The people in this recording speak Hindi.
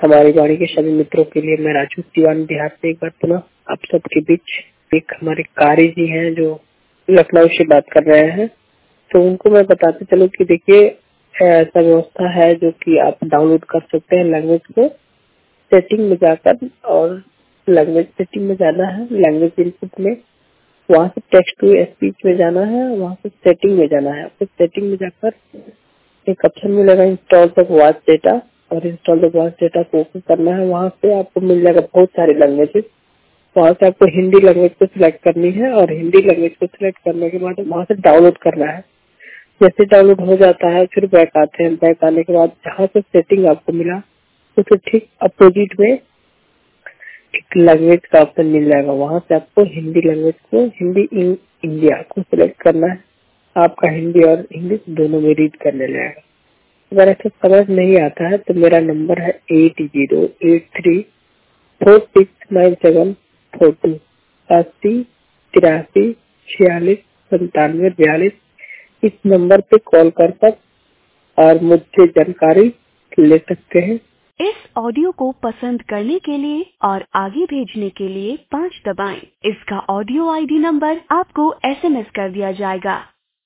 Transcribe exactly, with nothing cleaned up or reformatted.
हमारी वाणी के सभी मित्रों के लिए मैं राजू दीवान बिहार से एक बार पुनः आप सबके बीच एक हमारे कारी जी हैं जो लखनऊ से बात कर रहे हैं, तो उनको मैं बताते चलूं कि देखिए ऐसा व्यवस्था है जो कि आप डाउनलोड कर सकते हैं लैंग्वेज को। सेटिंग में जाकर और लैंग्वेज सेटिंग में जाना है, लैंग्वेज इनपुट में, वहाँ से टेक्स्ट टू स्पीच में जाना है, वहाँ से सेटिंग में जाना है। आपको सेटिंग में जाकर एक ऑप्शन मिलेगा इंस्टॉल द वॉइस डेटा, और इंस्टॉल द वॉइस डेटा को ओपन करना है। वहाँ से आपको मिल जाएगा बहुत सारे लैंग्वेजेस। वहाँ से आपको हिंदी लैंग्वेज को सिलेक्ट करनी है और हिंदी लैंग्वेज को सिलेक्ट करने के बाद वहाँ से डाउनलोड करना है। जैसे डाउनलोड हो जाता है फिर बैक आते हैं। बैक आने के बाद जहाँ से सेटिंग आपको मिला उसके ठीक अपोजिट में एक लैंग्वेज का ऑप्शन मिल जाएगा। वहाँ से आपको हिंदी लैंग्वेज को, हिंदी इन इंडिया को सिलेक्ट करना है। आपका हिंदी और इंग्लिश दोनों में रीड करने लगेगा। अगर ऐसा समझ नहीं आता है तो मेरा नंबर है eight zero eight three four six nine seven four two, अस्सी तिरासी छियालीस संतानवे बयालीस। इस नंबर पे कॉल कर कर और मुझसे जानकारी ले सकते हैं। इस ऑडियो को पसंद करने के लिए और आगे भेजने के लिए पाँच दबाएं। इसका ऑडियो आईडी नंबर आपको एसएमएस कर दिया जाएगा।